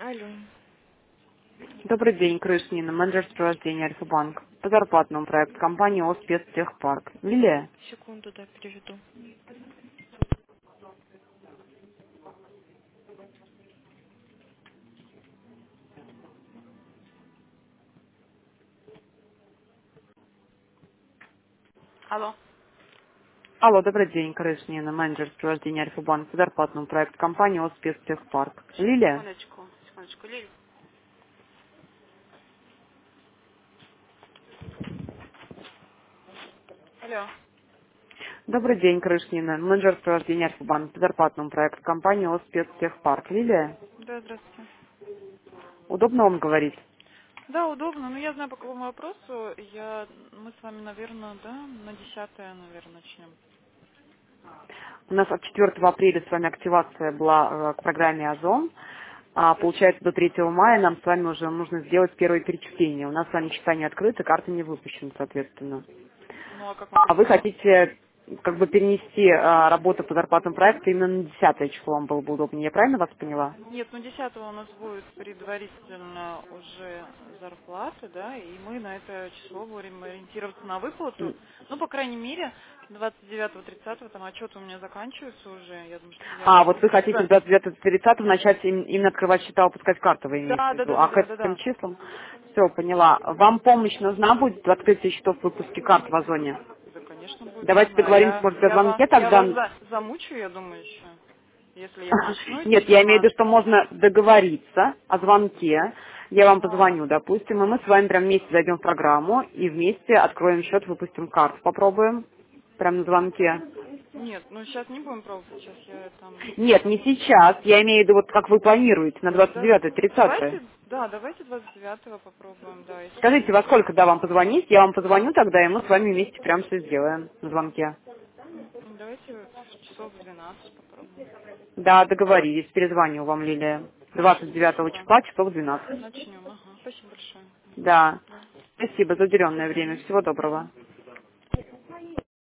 Алло. Добрый день, Крышнина, менеджер сопровождения Альфа-банк. По зарплатному проекту компании ОС Спецтехпарк. Лилия? Секунду, да, переведу. Алло. Алло, добрый день, Крышнина, менеджер сопровождения Альфа-банк. По зарплатному проекту компании ОС Спецтехпарк. Лилия? Секундочку, секундочку. Лиль. Алло. Добрый день, Крышнина, менеджер сопровождения Альфа-банк. По зарплатному проекту компании ОС Спецтехпарк. Лилия? Да, здравствуйте. Удобно вам говорить? Да, удобно. Но я знаю по какому вопросу. Мы с вами, наверное, да, на 10-е, наверное, начнем. У нас от 4 апреля с вами активация была к программе «Озон». То есть, Получается, до 3 мая нам с вами уже нужно сделать первое перечисление. У нас с вами счета не открыты, карты не выпущены, соответственно. ну а как мы А вы будем? хотите как бы перенести работу по зарплатам проекта именно на 10 число, вам было бы удобнее. Я правильно вас поняла? Нет, ну 10-го у нас будет предварительно уже зарплата, да, и мы на это число будем ориентироваться на выплату. Ну, по крайней мере, 29-го, 30-го, там отчеты у меня заканчиваются уже. Я думаю, что я А, уже вот вы хотите с 29-30 начать именно открывать счета, выпускать карты, вы имеете Да, в да, виду? да, А да, к да, да, этим да. числам? Все, поняла. Вам помощь нужна будет в открытии счетов в выпуске карт в Озоне? Да, конечно, будет Давайте нужно. А договоримся, может, о звонке я вас тогда. замучу, я думаю, еще. Если я начну этим Нет, я имею в виду, что заниматься. можно договориться о звонке. Я вам Ага. позвоню, допустим, и мы с вами прям вместе зайдем в программу и вместе откроем счет, выпустим карту. Попробуем. Прям на звонке. Нет, ну сейчас не будем пробовать. Сейчас я там... Нет, не сейчас. Я имею в виду, вот как вы планируете, на Да, 29-30. давайте, да, давайте 29-го попробуем, да, если... Скажите, во сколько, да, вам позвонить? Я вам позвоню тогда, и мы с вами вместе прям все сделаем на звонке. Давайте вот в часов в 12 попробуем. Да, договорились. Перезвоню вам, Лилия. Хорошо, 29 спасибо. числа, часов 12. Начнем, ага. Спасибо большое. Мгм. Да. Да. Спасибо за До уделенное время. свидания. Всего доброго.